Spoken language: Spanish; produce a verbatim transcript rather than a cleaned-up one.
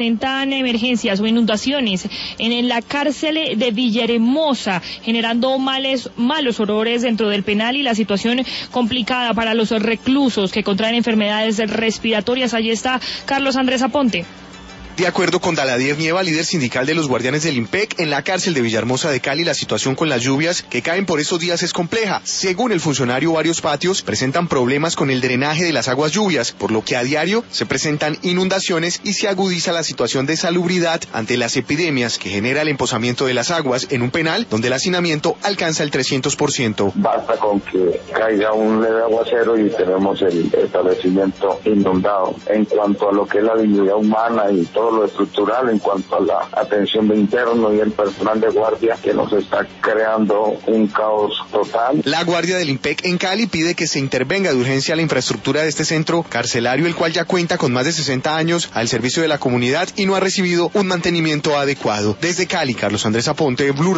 Presentan emergencias o inundaciones en la cárcel de Villahermosa, generando males, malos olores dentro del penal y la situación complicada para los reclusos que contraen enfermedades respiratorias. Allí está Carlos Andrés Aponte. De acuerdo con Daladier Nieva, líder sindical de los guardianes del IMPEC, en la cárcel de Villahermosa de Cali la situación con las lluvias que caen por esos días es compleja. Según el funcionario, varios patios presentan problemas con el drenaje de las aguas lluvias, por lo que a diario se presentan inundaciones y se agudiza la situación de salubridad ante las epidemias que genera el empozamiento de las aguas en un penal donde el hacinamiento alcanza el trescientos por ciento. Basta con que caiga un leve aguacero y tenemos el establecimiento inundado. En cuanto a lo que es la dignidad humana y todo lo estructural, en cuanto a la atención de interno y el personal de guardia, que nos está creando un caos total. La guardia del IMPEC en Cali pide que se intervenga de urgencia la infraestructura de este centro carcelario, el cual ya cuenta con más de sesenta años al servicio de la comunidad y no ha recibido un mantenimiento adecuado. Desde Cali, Carlos Andrés Aponte, Blue.